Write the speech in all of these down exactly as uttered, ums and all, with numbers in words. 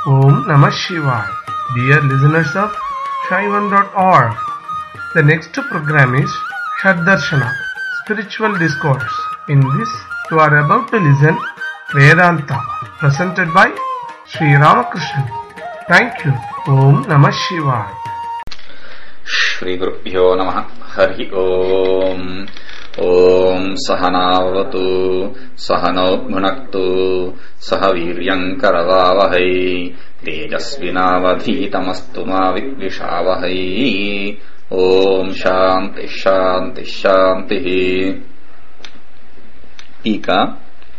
Om Namah Shivaya. Dear listeners of Shaivan dot org, the next program is Shaddarshana, Spiritual Discourse. In this, you are about to listen Vedanta, presented by Sri Ramakrishnan. Thank you. Om Namah Shivaya. Shri Gurubhyo Namaha. Hari Om. Om Sahanavatu Sahano Bhunaktu Sahaviryam Karavavahai Tejasvinavadhitamastu ma Vidvishavahai. Om Shanti Shanti Shanti. Tika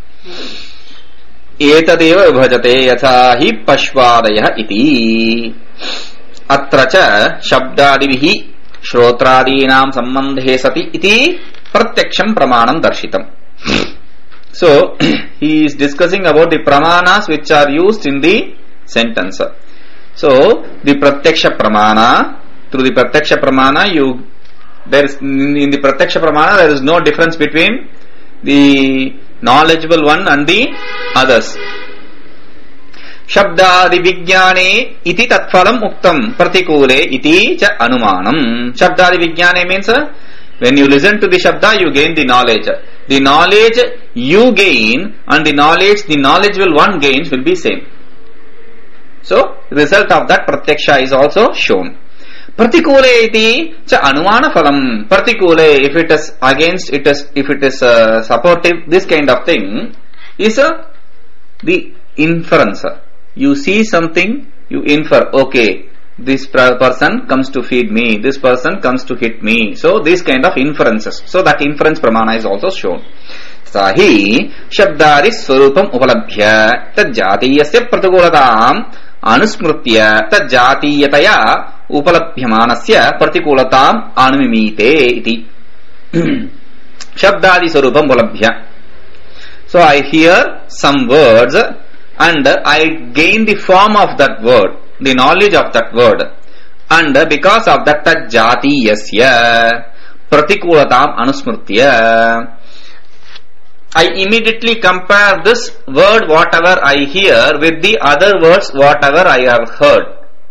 Etadeva vibhajate yatha hi pashvadayah iti atra cha shabdadivihi shrotraadinam sambandhe sati iti pratyaksham pramanam darshitam. So he is discussing about the pramanas which are used in the sentence. So the pratyaksha pramana, through the pratyaksha pramana, you there is in the pratyaksha pramana there is no difference between the knowledgeable one and the others. Shabdadi vijnane iti tatphalam uktam pratikule iti cha anumanam. Shabdadi vijnane means uh, when you listen to the shabda, you gain the knowledge. The knowledge you gain and the knowledge the knowledgeable one gains will be same. So, result of that pratyaksha is also shown. Pratikule iti cha anumana phalam. Pratikule, if it is against, it is if it is uh, supportive, this kind of thing is uh, the inference. You see something, you infer, okay, this person comes to feed me, this person comes to hit me. So, this kind of inferences. So, that inference pramana is also shown. Sahi shabdari swarupam upalabhya tajatiyasya pratikulatam anusmrutya tajatiyataya upalabhyamanasya pratikulatam anumimite iti. Shabdadi swarupam upalabhya. So, I hear some words and I gain the form of that word, the knowledge of that word, and because of that jati yasya pratikulatam anusmrtya, I immediately compare this word whatever I hear with the other words whatever I have heard,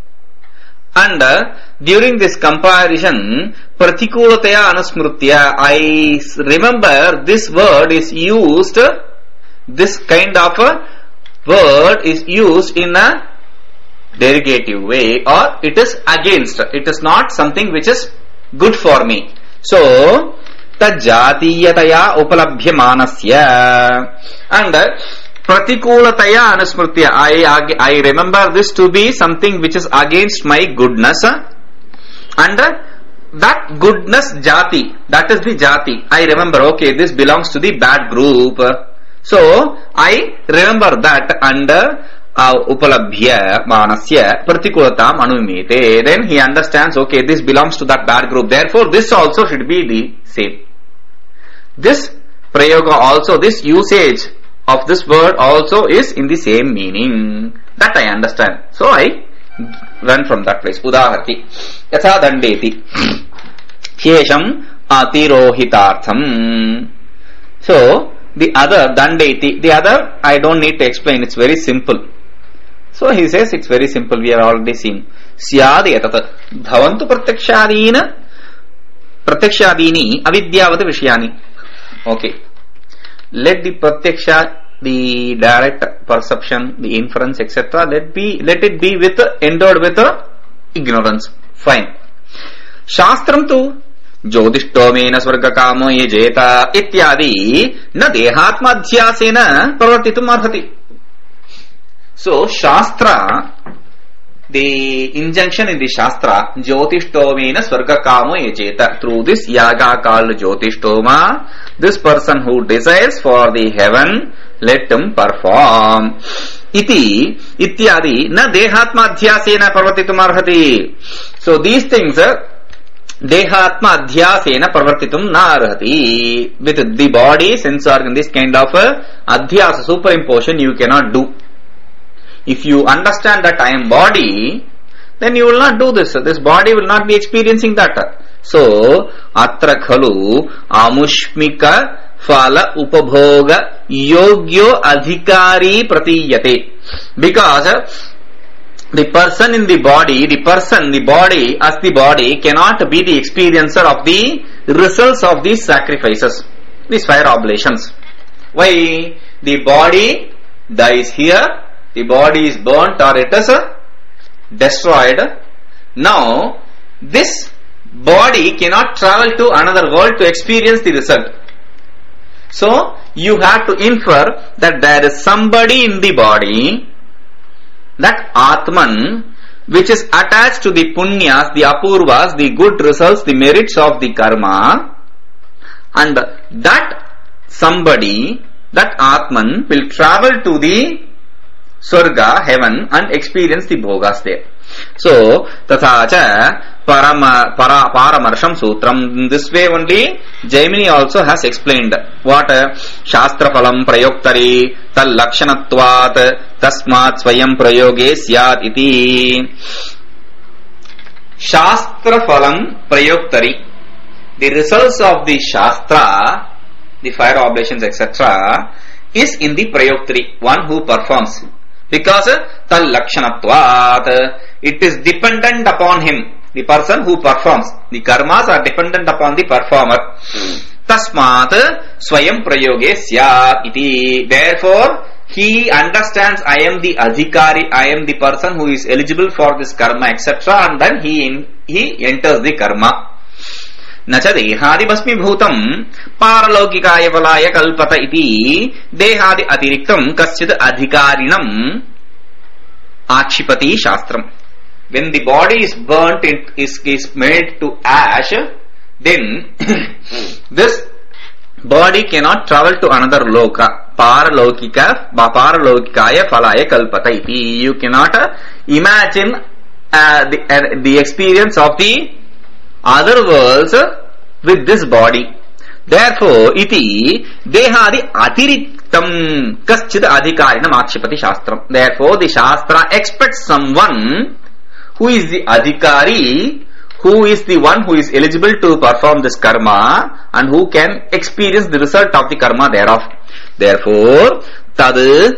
and uh, during this comparison pratikulataya anusmrtya, I remember this word is used, this kind of a word is used in a derogative way, or it is against, it is not something which is good for me. So tajatiyataya upalabhyamanasya, and pratikulataya anusmrtya, I, I remember this to be something which is against my goodness, and that goodness jati, that is the jati, I remember, okay, this belongs to the bad group. So I remember that under uh, upalabhya manasya pratikulatam anumite. Then he understands, okay, this belongs to that bad group. Therefore, this also should be the same. This prayoga also, this usage of this word also is in the same meaning. That I understand. So I run from that place. Udaharti yatha dandeti shesham atirohitartham. So the other, dandeti, the other I don't need to explain, it's very simple. So he says it's very simple, we have already seen. Syad etat bhavantu pratyakshadina pratyakshadini avidyavata vishyani. Okay. Let the pratyaksha, the direct perception, the inference, et cetera, let be let it be with endowed with ignorance. Fine. Shastram tu ज्योतिष्टोमेन स्वर्गकामो ये जेता इत्यादि न देहात्माध्यासेन प्रवर्तितुम् अर्हति. So Shastra, the injunction in the Shastra, Jyotistomena Swargakamo Yajeta, through this yaga called Jyotishtoma, this person who desires for the heaven, let him perform. Iti, ityadi, na dehatma adhyasena parvatitum arhati. So these things, dehatma adhyasena parvatitum na arhati. With the body, sense organ, this kind of adhyasa, superimposition, you cannot do. If you understand that I am body, then you will not do this. This body will not be experiencing that. So, atra khalu amushmika phala upabhoga yogyo adhikari pratiyate. Because the person in the body, the person, the body as the body cannot be the experiencer of the results of these sacrifices, these fire oblations. Why? The body dies here, the body is burnt or it is destroyed. Now, this body cannot travel to another world to experience the result. So, you have to infer that there is somebody in the body, that Atman, which is attached to the punyas, the apurvas, the good results, the merits of the karma, and that somebody, that Atman, will travel to the Swarga, heaven, and experience the bhogas there. So, tathacha parama, para, paramarsham sutram. This way only, Jaimini also has explained what Shastra phalam prayoktari tal lakshanatvat tasmat swayam prayoge syat iti. Shastra phalam prayoktari. The results of the Shastra, the fire oblations, et cetera, is in the prayoktari, one who performs. Because tal lakshanatvat, it is dependent upon him, the person who performs. The karmas are dependent upon the performer. Tasmat swayam prayoge syat iti. Therefore, he understands I am the adhikari, I am the person who is eligible for this karma, et cetera. And then he in, he enters the karma. Nacha dehadi basmi bhutam paralaukikaya valaya kalpata iti dehadi atiriktam kaschid adhikarinam akshipati shastram. When the body is burnt, it is, is made to ash, then this body cannot travel to another loka. Paralaukika, paralaukikaya falaya kalpata iti. You cannot uh, imagine uh, the, uh, the experience of the other worlds with this body. Therefore, iti dehadi atiriktam kaschid adhikarinam akshipati shastram. Therefore, the Shastra expects someone who is the adhikari, who is the one who is eligible to perform this karma and who can experience the result of the karma thereof. Therefore, tad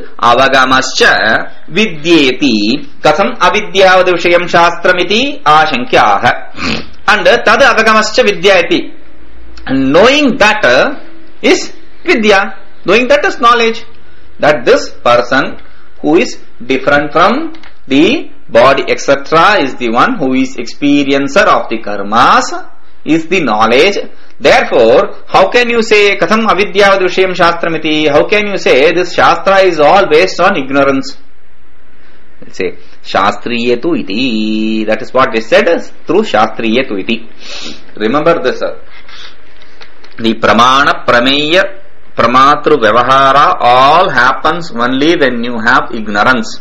avagamascha vidyeti katham avidyavad vishayam shastramiti ashankyaha. And tad avagamascha vidyati, and knowing that uh, is vidya, knowing that is knowledge, that this person who is different from the body, et cetera, is the one who is experiencer of the karmas, is the knowledge. Therefore, how can you say katham avidyavad vishayam shastramiti? How can you say this shastra is all based on ignorance? Let's say shastriyetu iti. That is what is said through shastriyetu iti. Remember this, sir. The pramana, prameya, pramatru, vyavahara all happens only when you have ignorance.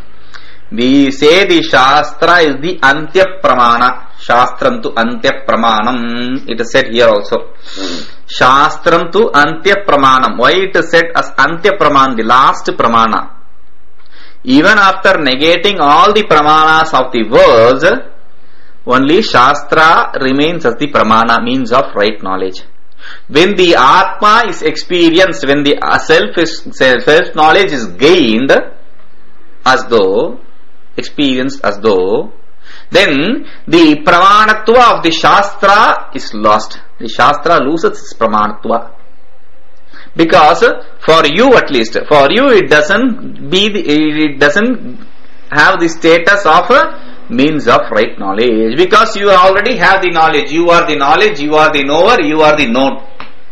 We say the Shastra is the Antya Pramana. Shastram tu Antya Pramanam. It is said here also. Shastram tu Antya Pramanam. Why it is said as Antya Praman, the last Pramana? Even after negating all the Pramanas of the words, only Shastra remains as the Pramana, means of right knowledge. When the Atma is experienced, when the self is, self knowledge is gained, as though, experienced as though, then the pramanatva of the Shastra is lost. The Shastra loses its pramanatva. Because for you at least, for you it doesn't be, the, it doesn't have the status of a means of right knowledge. Because you already have the knowledge. You are the knowledge, you are the knower, you are the known.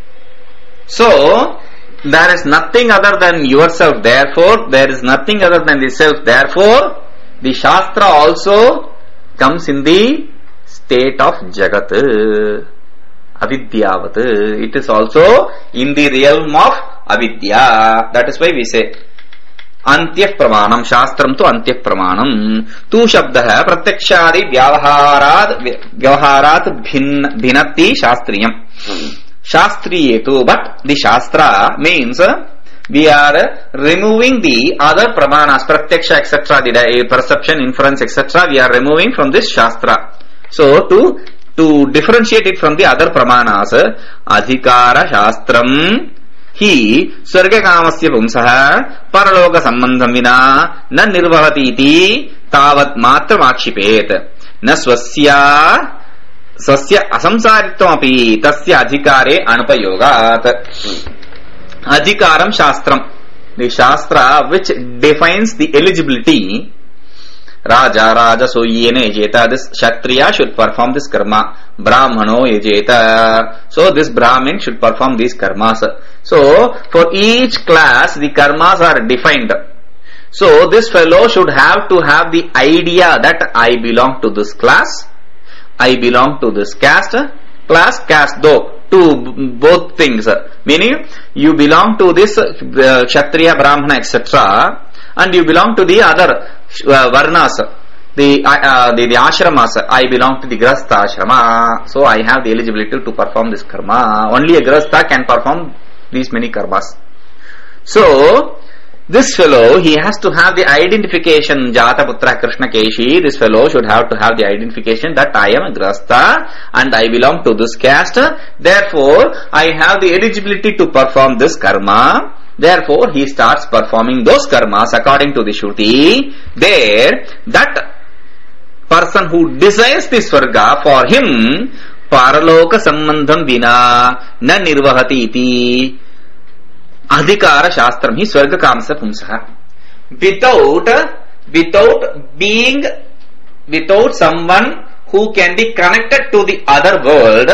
So, there is nothing other than yourself. Therefore, there is nothing other than the self. Therefore, the Shastra also comes in the state of Jagat, Avidyavat. It is also in the realm of Avidya. That is why we say Antya Pramanam, Shastram tu Antya Pramanam. Tu Shabdah Pratyakshadi Vyavaharat Vyavaharat Bhinati Shastriyam. Shastriyetu, but the Shastra means we are removing the other pramanas, pratyaksha, et cetera, the perception, inference, et cetera. We are removing from this Shastra. So to to differentiate it from the other pramanas, adhikara shastram hi swarga kamasya pumsaha paraloka sambandham vina na nirvahati iti तावत् मात्रम् आक्षिपेत् न स्वस्य स्वस्य असंसारित्वमपि तस्य अधिकारे अनुपयोगात्. Adhikaram Shastram, the Shastra which defines the eligibility. Raja, Raja, so yene jeta, this Kshatriya should perform this karma. Brahmano yejeta, so this Brahmin should perform these karmas. So, for each class, the karmas are defined. So, this fellow should have to have the idea that I belong to this class, I belong to this caste, class, caste, though. To both things, meaning you belong to this uh, Kshatriya, Brahmana, et cetera, and you belong to the other uh, Varnas, the, uh, the the ashramas. I belong to the Grastha ashrama, so I have the eligibility to perform this karma. Only a Grastha can perform these many karmas. So this fellow, he has to have the identification, Jata Putra Krishna Keshi. This fellow should have to have the identification that I am a Grastha and I belong to this caste. Therefore, I have the eligibility to perform this karma. Therefore, he starts performing those karmas according to the Shruti. There, that person who desires this Swarga, for him, Paraloka Sambandham Vina Na Nirvahati Iti Adhikara Shastram hi Swarga Kamsa Pumsaha. Without, without being, without someone who can be connected to the other world,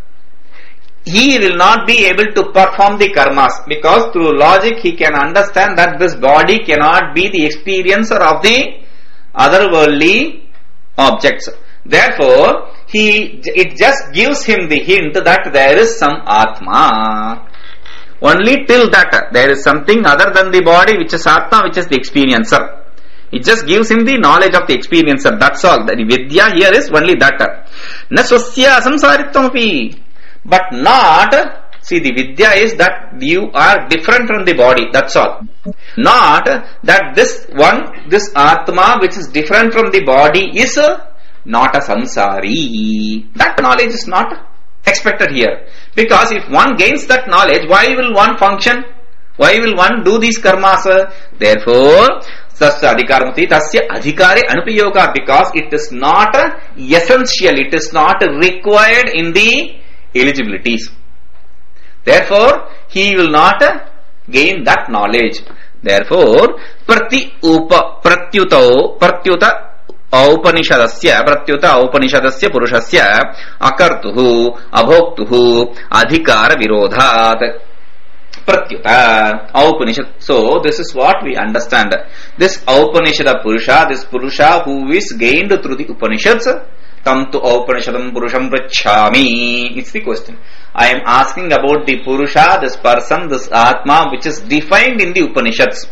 he will not be able to perform the karmas, because through logic he can understand that this body cannot be the experiencer of the otherworldly objects. Therefore, he, it just gives him the hint that there is some Atma. Only till that there is something other than the body which is Atma, which is the experiencer. It just gives him the knowledge of the experiencer. That's all. The Vidya here is only that. Na swasya samsaritvapi. But not, see, the Vidya is that you are different from the body. That's all. Not that this one, this Atma which is different from the body is not a samsari. That knowledge is not expected here. Because if one gains that knowledge, why will one function? Why will one do these karmas? Therefore, tasya adhikaramati, tasya adhikare anupayoga, because it is not essential, it is not required in the eligibilities. Therefore, he will not gain that knowledge. Therefore, prati upa pratyuto pratyuta औपनिषदस्य प्रत्युत औपनिषदस्य पुरुषस्य अकर्तुः अभोक्तुः अधिकार विरोधात् प्रत्युत औपनिषद. So this is what we understand. This Upanishada Purusha, this Purusha who is gained through the Upanishads, tam tu Upanishadam Purusham prachami. It's the question. I am asking about the Purusha, this person, this Atma which is defined in the Upanishads.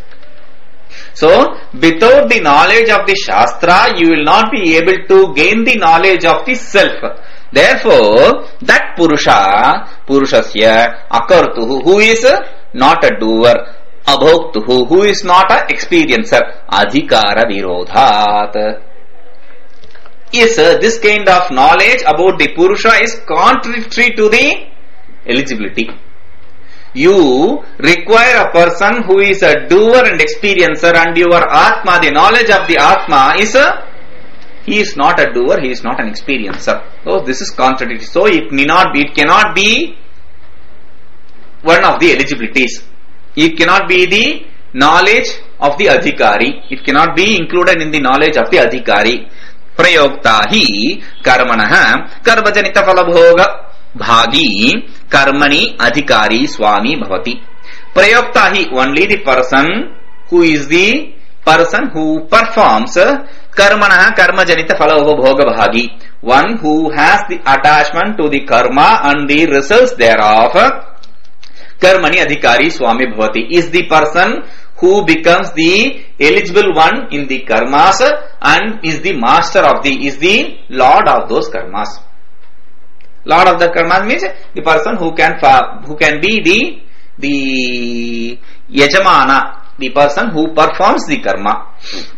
So, without the knowledge of the Shastra, you will not be able to gain the knowledge of the self. Therefore, that Purusha, Purushasya, Akartuhu, who is not a doer, Abhoktuhu, who is not a experiencer, Adhikara Virodhat. Yes, this kind of knowledge about the Purusha is contrary to the eligibility. You require a person who is a doer and experiencer, and your Atma, the knowledge of the Atma is a, he is not a doer, he is not an experiencer. So this is contradictory. So it may not be, it cannot be one of the eligibilities. It cannot be the knowledge of the Adhikari. It cannot be included in the knowledge of the Adhikari. Prayokta hi karmanaha karmajanita falabhoga bhagi karmani adhikari swami bhavati. Prayokta hi, only the person who is the person who performs karmanaha karmajanita falabhoga bhagi, one who has the attachment to the karma and the results thereof, karmani adhikari swami bhavati, is the person who becomes the eligible one in the karmas and is the master of the, is the lord of those karmas. Lord of the karmas means the person who can who can be the the yajamana, the person who performs the karma.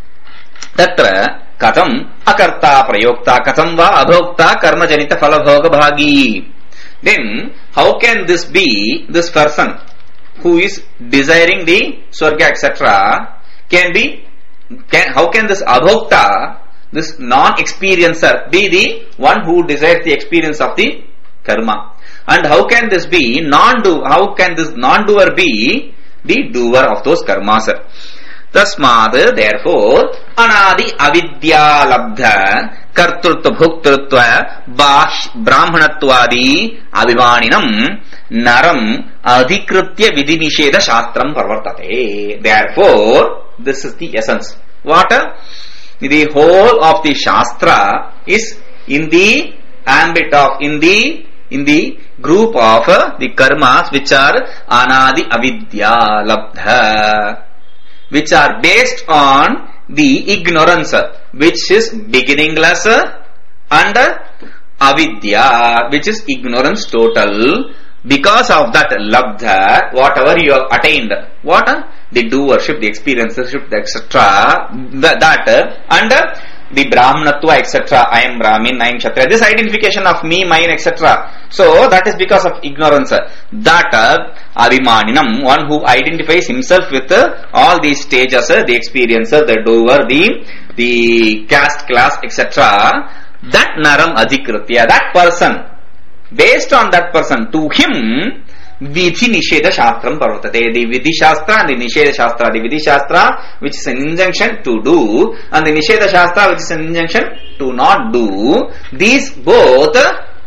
Tatra katam akarta prayokta katam va adhokta karma janita falabhoga bhagi. Then how can this be, this person who is desiring the swarga et cetera can be can, how can this abhokta, this non-experiencer, be the one who desires the experience of the karma? And how can this be non-do? How can this non-doer be the doer of those karmas? Tasmad, therefore, anadi avidya labdha kartrutva bhuktrutva bash brahmanatvadi abhimaninam naram adhikritya vidhi nisheda shastram parvartate. Therefore, this is the essence. What? The whole of the shastra is in the ambit of, in the in the group of uh, the karmas which are anadi avidya labdha, which are based on the ignorance, which is beginningless, and avidya, which is ignorance total. Because of that labdha, whatever you have attained, what? The doership, the experiencership, et cetera. That, and the brahmanatva, et cetera. I am Brahmin, I am Kshatriya. This identification of me, mine, et cetera. So that is because of ignorance. That abhimaninam, one who identifies himself with all these stages, the experiencer, the doer, the the caste, class, et cetera. That naram adhikritya, that person, based on that person, to him, Vidhi Nisheda Shastram Parvatate. The Vidhi Shastra and the Nisheda Shastra. The Vidhi Shastra, which is an injunction to do, and the Nisheda Shastra, which is an injunction to not do. These both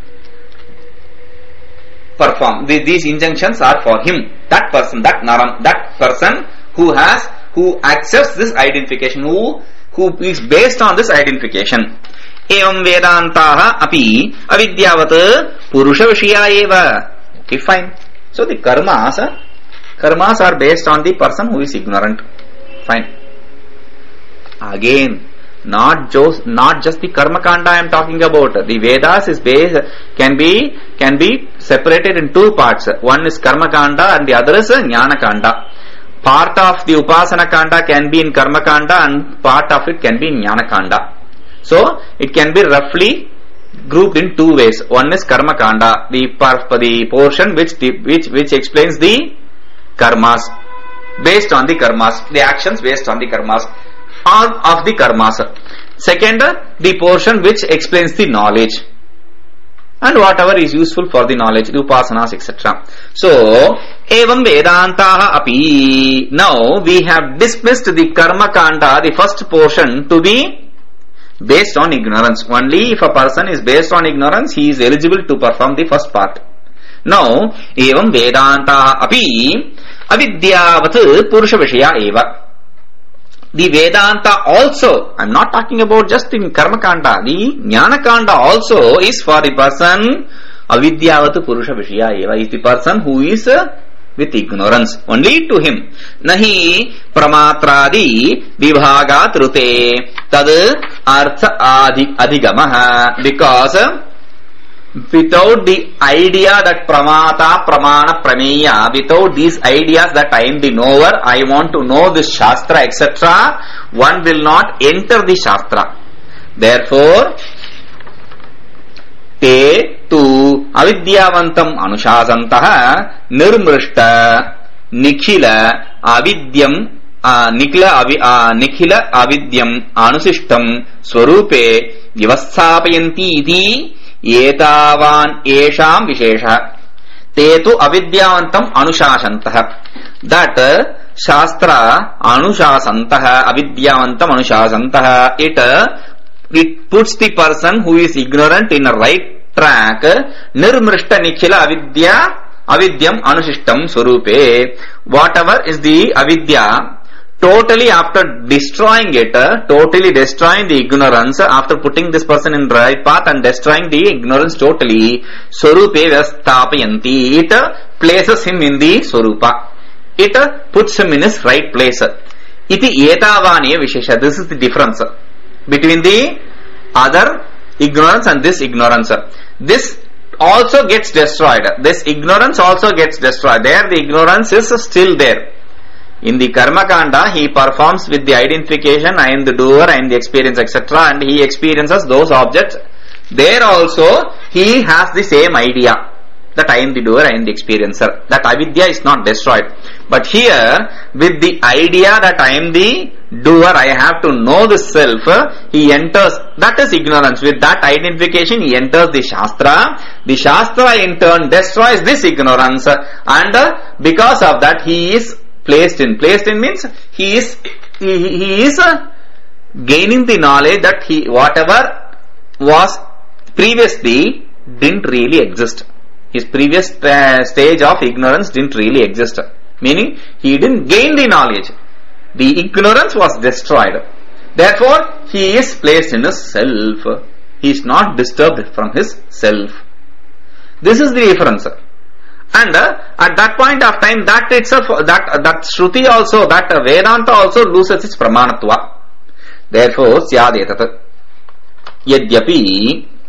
perform. These injunctions are for him. That person, that naram, that person who has, who accepts this identification, who, who is based on this identification. Evam Vedantaha api avidyavat purusha vishya eva. Okay, fine. So the karmas, karmas are based on the person who is ignorant. Fine. Again, not just not just the karma kanda I am talking about. The Vedas is based, can be can be separated in two parts. One is karma kanda and the other is jnana kanda. Part of the upasana kanda can be in karma kanda and part of it can be in jnana kanda. So it can be roughly grouped in two ways. One is karma kanda, the the portion which which which explains the karmas, based on the karmas, the actions based on the karmas, all of the karmas. Second, the portion which explains the knowledge and whatever is useful for the knowledge, the upasanas, et cetera. So, evam vedantaha api. Now we have dismissed the karma kanda, the first portion, to be based on ignorance. Only if a person is based on ignorance, he is eligible to perform the first part. Now, evam vedanta api avidyavat purusha vishya eva. The Vedanta also, I am not talking about just in karma kanda, the jnana kanda also is for the person avidyavat purusha vishya eva, is the person who is with ignorance, only to him. Nahi pramatradi vibhagat rute tad artha adhigamaha. Because without the idea that pramata, pramana, prameya, without these ideas that I am the knower, I want to know this shastra, et cetera, one will not enter the shastra. Therefore, te tu avidyavantam anushasantaha nirmrishta nikhila avidyam uh, nikhila avi, uh, nikhila avidyam anusishtam swarupe vyavasthapayanti iti etavan esham vishesha. Te tu avidyavantam anushasantaha. That uh, shastra anushasantaha, avidyavantam anushasantaha, it uh, it puts the person who is ignorant in a right track. Nirmrishta nikhila avidya avidyam anushishtam swarupe. Whatever is the avidya, totally after destroying it, totally destroying the ignorance, after putting this person in the right path and destroying the ignorance totally, swarupe vyasthapayanti, it places him in the swarupa. It puts him in his right place. Iti etavani vishesha. This is the difference between the other ignorance and this ignorance. This also gets destroyed. This ignorance also gets destroyed. There the ignorance is still there. In the karma kanda, he performs with the identification, I am the doer, I am the experience, et cetera, and he experiences those objects. There also he has the same idea. that I am the doer, I am the experiencer. That avidya is not destroyed. But here, with the idea that I am the doer, I have to know the self, he enters, that is ignorance. With that identification, he enters the Shastra. The Shastra in turn destroys this ignorance, and because of that, he is placed in. Placed in means, he is, he, he is gaining the knowledge that he, whatever was previously didn't really exist. His previous uh, stage of ignorance didn't really exist. Meaning, he didn't gain the knowledge. The ignorance was destroyed. Therefore, he is placed in his self. He is not disturbed from his self. This is the difference. And uh, at that point of time, that itself, that uh, that Shruti also, that uh, Vedanta also loses its Pramanatva. Therefore, Syadetat. Yadyapi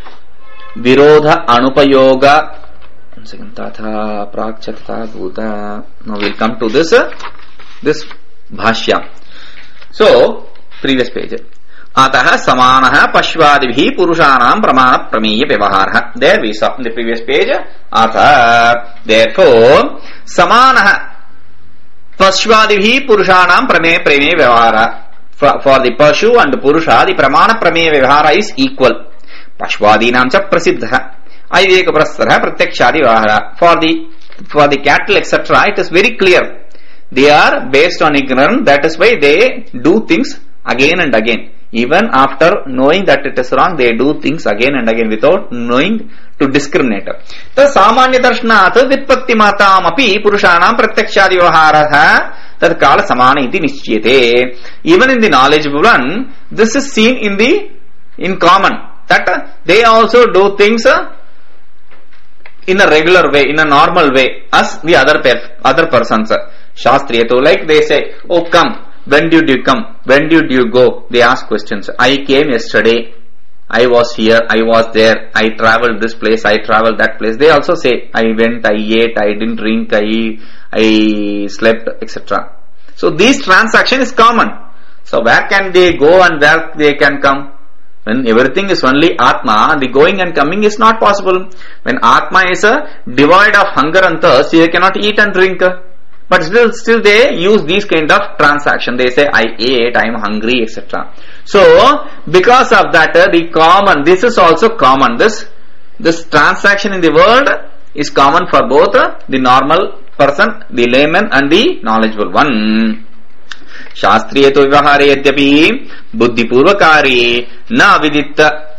Virodha Anupayoga. One second. Tatha Prakchatata Bhuta. Now we'll come to this, uh, this Bhashya. So, previous page. Ataha Samanaha Pashvadibhi Purushanam Pramana Prameya Vyavaharaha. There we saw in the previous page. Atha. Therefore, Samanaha Pashvadibhi Purushanam Prameya Prameya Vyavaharaha. For, for the Pashu and the Purusha, the Pramana Prameya Vyavahara is equal. Pashvadinam cha Prasiddha. Aiveka Prasthara Pratyakshadi Vyavahara. For the, for the cattle, et cetera, it is very clear. They are based on ignorance, that is why they do things again and again. Even after knowing that it is wrong, they do things again and again without knowing to discriminate. The Samanya Darshanat Vitpatti Matam api Purushanam Pratyakshadi Vyavaharaha Tad Kala Samana iti Nishchiyate. Even in the knowledgeable one, this is seen in the in common. That they also do things in a regular way, in a normal way, as the other per, other persons. Shastriyato, like they say, oh come, when did you come? When did you go? They ask questions. I came yesterday. I was here. I was there. I traveled this place. I traveled that place. They also say, I went, I ate, I didn't drink, I, I slept, et cetera. So this transaction is common. So where can they go and where they can come? When everything is only Atma, the going and coming is not possible. When Atma is a devoid of hunger and thirst, they cannot eat and drink. But still, still they use these kind of transaction. They say, I ate, I am hungry, et cetera. So, because of that, uh, the common, this is also common. This, this transaction in the world is common for both uh, the normal person, the layman, and the knowledgeable one. Shastriyato Vyavahare Yadyapi Buddhi Purvakari Na Aviditta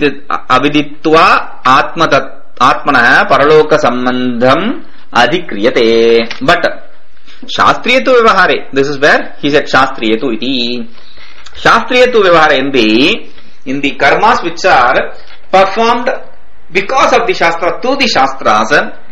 Aviditva Atmatat Atmana Paraloka Sambandham Adhikriyate. But Shastriyato Vyavahare, this is where he said Shastriyato iti. Shastriyato Vyavahare in the in the karmas which are performed because of the Shastra to the Shastras.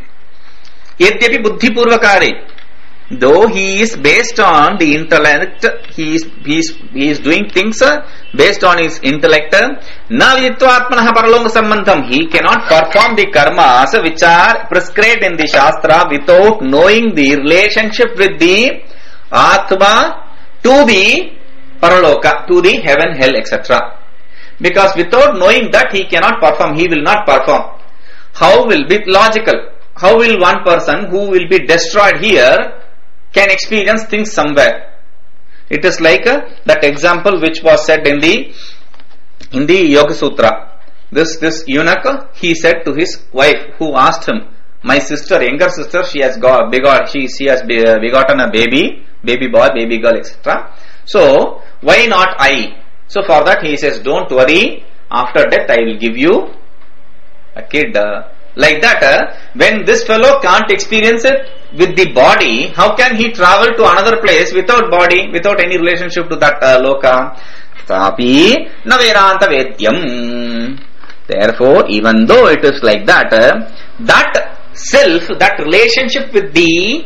Yadyapi Buddhi Purvakari. Though he is based on the intellect, he is, he is, he is doing things based on his intellect. Na viditva atmanaha paralonga sambandham. He cannot perform the karmas which are prescribed in the Shastra without knowing the relationship with the Atma to the Paraloka, to the heaven, hell, et cetera. Because without knowing that he cannot perform, he will not perform. How will be logical? How will one person who will be destroyed here can experience things somewhere? It is like uh, that example which was said in the in the Yoga Sutra. This this eunuch, he said to his wife who asked him, my sister, younger sister, she has got begot, she she has be, uh, begotten a baby, baby boy, baby girl, et cetera. So why not I? So for that he says, don't worry. After death, I will give you a kid. Uh, like that, uh, when this fellow can't experience it with the body, how can he travel to another place without body, without any relationship to that uh, loka? Tapi na Vedanta Vedyam. Therefore, even though it is like that, uh, that self, that relationship with the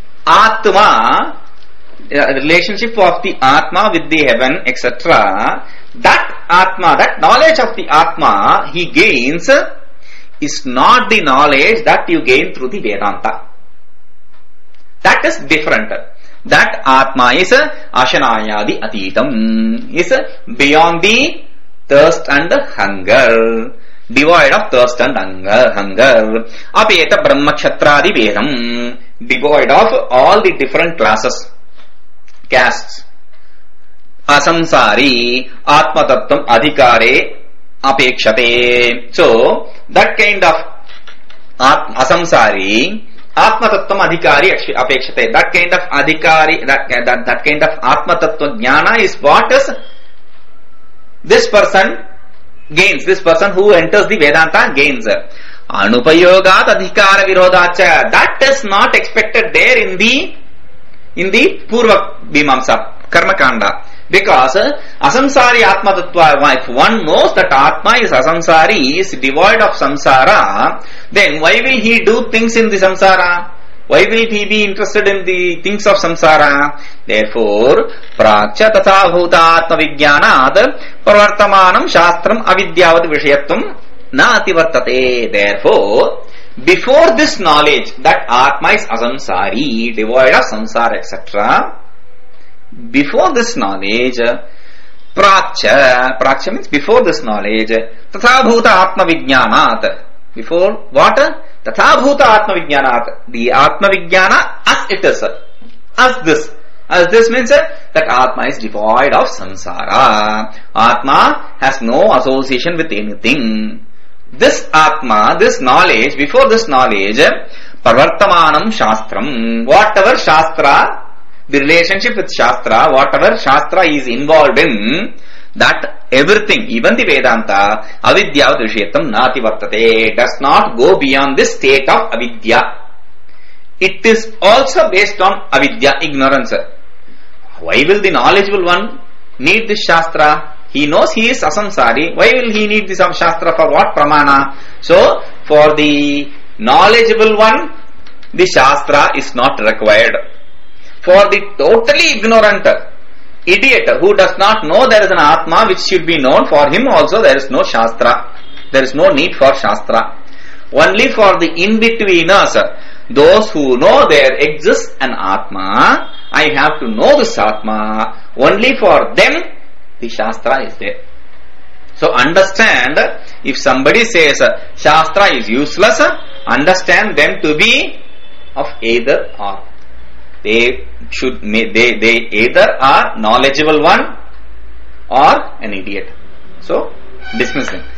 Atma, uh, relationship of the Atma with the heaven, et cetera, that Atma, that knowledge of the Atma he gains uh, is not the knowledge that you gain through the Vedanta. That is different. That Atma is Ashanayadi Atitam, is beyond the thirst and hunger. devoid of thirst and hunger. hunger. Apeta brahma kshatradi vedam, devoid of all the different classes, castes. Asamsari atma tattvam adhikare apekshate. So that kind of at, asamsari atma tattvam adhikari apekshate. That kind of adhikari, that, that, that kind of atma tattva jnana is what is this person gains. This person who enters the Vedanta gains. Anupayogat adhikara virodhacha. That is not expected there in the in the Purva Mimamsa Karma Kanda. Because uh, asamsari atma tattva, if one knows that atma is asamsari, is devoid of samsara, then why will he do things in the samsara? Why will he be interested in the things of samsara? Therefore, prakcha tatha bhuta atma vijnanad pravartamanam shastram avidyavad vishayatvam na ativartate. Therefore, before this knowledge that atma is asamsari, devoid of samsara, et cetera, before this knowledge, prakcha, prakcha means before this knowledge, tatha bhuta atma vijnanat. Before what? Tatha bhuta atma vijnanat. The atma vijnana as it is. As this. As this means that atma is devoid of samsara. Atma has no association with anything. This atma, this knowledge, before this knowledge, parvartamanam shastram. Whatever shastra, the relationship with Shastra, whatever Shastra is involved in, that everything, even the Vedanta, avidya vishyatam nati vartate, does not go beyond this state of avidya. It is also based on avidya, ignorance. Why will the knowledgeable one need this Shastra? He knows he is asamsari. Why will he need this Shastra? For what pramana? So, for the knowledgeable one, the Shastra is not required. For the totally ignorant idiot who does not know there is an Atma which should be known, for him also there is no Shastra. There is no need for Shastra. Only for the in-betweeners, those who know there exists an Atma, I have to know this Atma, only for them the Shastra is there. So understand, if somebody says Shastra is useless, understand them to be of either or. They should, they, they either are knowledgeable one or an idiot. So, dismiss them.